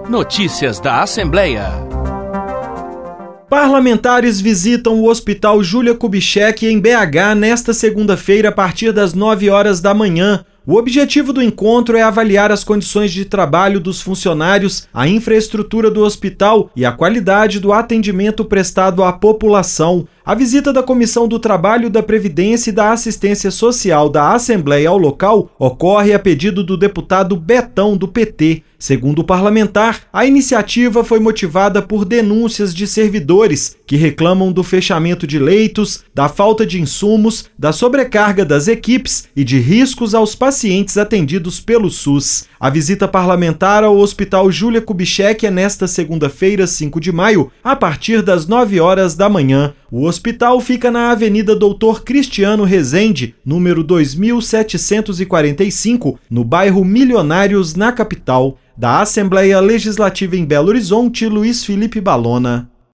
Notícias da Assembleia. Parlamentares visitam o Hospital Júlia Kubitschek em BH nesta segunda-feira a partir das 9 horas da manhã. O objetivo do encontro é avaliar as condições de trabalho dos funcionários, a infraestrutura do hospital e a qualidade do atendimento prestado à população. A visita da Comissão do Trabalho, da Previdência e da Assistência Social da Assembleia ao local ocorre a pedido do deputado Betão, do PT. Segundo o parlamentar, a iniciativa foi motivada por denúncias de servidores que reclamam do fechamento de leitos, da falta de insumos, da sobrecarga das equipes e de riscos aos pacientes atendidos pelo SUS. A visita parlamentar ao Hospital Júlia Kubitschek é nesta segunda-feira, 5 de maio, a partir das 9 horas da manhã. O hospital fica na Avenida Doutor Cristiano Rezende, número 2745, no bairro Milionários, na capital. Da Assembleia Legislativa em Belo Horizonte, Luiz Felipe Balona.